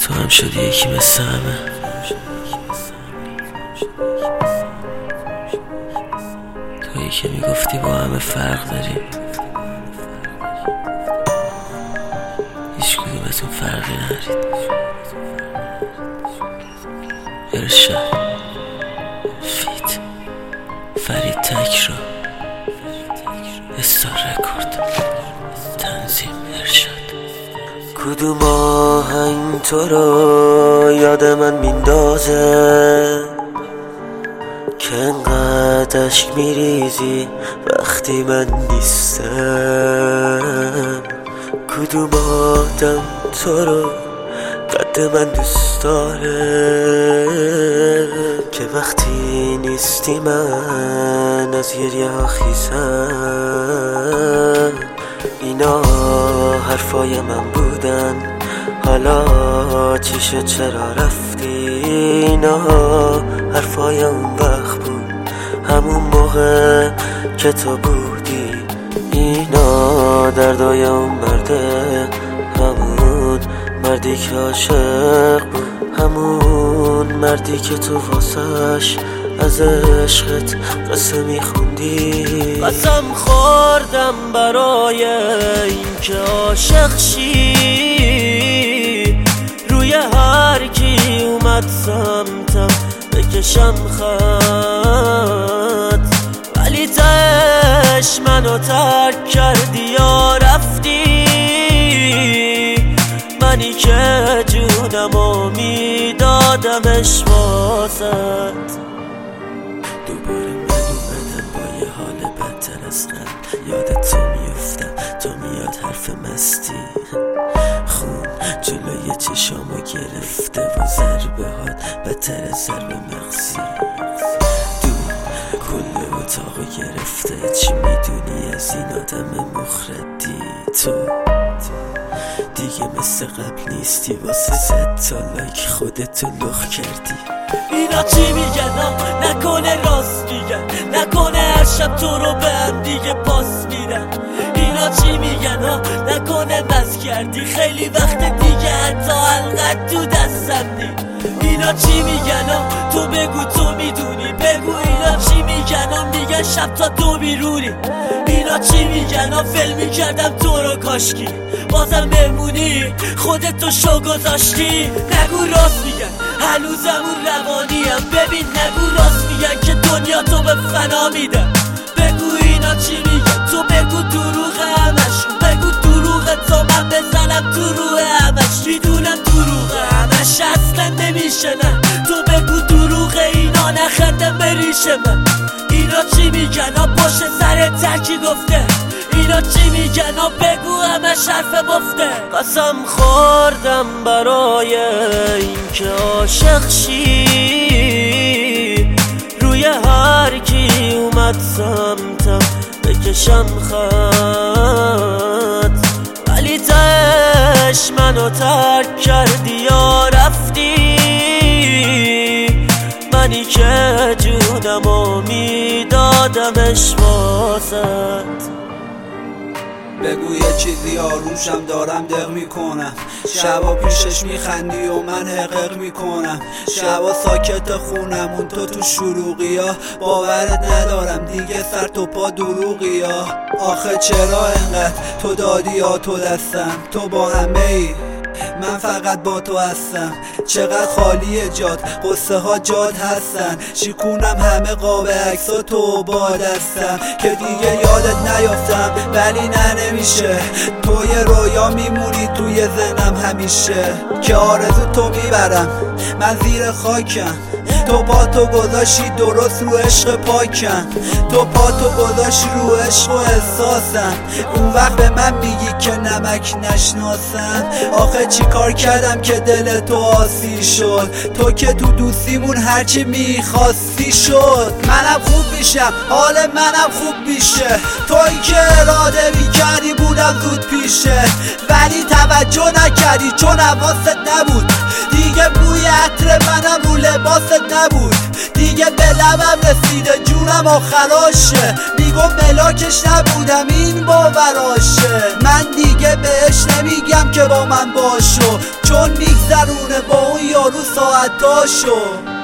تو هم شدی یکی مثل همه. تویی که میگفتی با همه فرق داریم، هیچ کدومتون فرقی ندارید. ارشاد، فیت، فرید تکرا، استار رکورد، تنظیم ارشاد. کدوم آهنگ تو رو یاد من میندازه که انقدر اشک میریزی وقتی من نیستم؟ کدوم آدم تو رو قد من دوست داره که وقتی نیستی من از گریه ها خیزم؟ اینا حرفای من بودن، حالا چی شد چرا رفتی؟ اینا حرفای اون وقت بود، همون موقع که تو بودی. اینا دردای اون مرده، همون مردی که عاشق بود، همون مردی که تو واسش از عشقت قصه میخوندی. قسم خوردم برای این که عاشق شی، روی هر کی اومد سمتم بکشم خط، ولی تش منو ترک کردی یا رفتی. منی که جونمو میدادمش واسط، دوباره من اومدم با یه حال بدتر از قبل. یادت تو میفتم، تو میاد حرف مستی، خون جلوی چشامو گرفته و ضربه هات بدتر از ضربه مغزی. کل اتاقو گرفته، چی میدونی از این آدم مخردی؟ تو دیگه مثل قبل نیستی، واسه 100 تا لایک خودتو لخ کردی. اینا چی میگن؟ نکنه راست میگن، نکنه هر شب تو رو به هم دیگه پاس میدن. اینا چی میگن؟ نکنه بس کردی خیلی وقت دیگه، حتی حلقت تو دستم نی. اینا چی میگن؟ تو بگو تو میدونی، بگو اینا چی میگن؟ میگن شب تا تو بیرونی. اینا چی میگن؟ فیلم میکردم تو رو کاشکی، بازم بمونی خودتو شو گذاشتی. نگو راست میگن، هنوزمون روانیم، ببین نگو راست میگن که دنیا تو به فنا میدن. بگو اینا چی میگن؟ تو بگو دروغ همشون، بگو دروغ تو من بزنم تو روح همش. میدونم دروغ همش اصلا نمیشه، نه تو بگو دروغ اینا نخنده بریشه من. اینا چی میگن؟ پشت سر ترکی گفته. اینا چی میگن؟ بگو همش حرف مفته. قسم خوردم برای این که عاشق شی، روی هر کی اومد سمتم بکشم خط، ولی تش منو ترک کردی یا رفتی. منی که جونمو میدادمش واسط. بگو یه چیزی آروشم، دارم دق میکنم. شبا پیشش میخندی و من حقق میکنم. شبا ساکت خونم اون تو شروعی ها، باورت ندارم دیگه سر تو پا دروغی ها. آخه چرا انقدر تو دادی یا تو دستم؟ تو با همه ای، من فقط با تو هستم. چقدر خالیه جات، قصه ها جات هستن. شیکونم همه قاب عکسا تو با دستم که دیگه یادت نیافتم، ولی نه نمیشه. تو یه رویا میمونی توی ذهنم همیشه، که آرزو تو میبرم من زیر خاکم. تو پا تو گذاشی درست رو عشق پاکم، تو پا تو گذاشی رو عشق و احساسم. اون وقت به من میگی که نمک نشناسم. آخه چی کار کردم که دل تو آسی شد؟ تو که تو دوستیمون هرچی میخواستی شد. منم خوب میشم، حال منم خوب میشه. تویی که اراده میکردی بودم زود پیشه، ولی توجه نکردی چون حواست نبود. دیگه بوی عطر منم رو لباست نبود، دیگه به لبم رسیده جونم آخراشه. میگم ملاکش نبودم این باور براشه. من دیگه بهش نمیگم که با من باشو، چون میگذرونه با اون یارو ساعتاشو.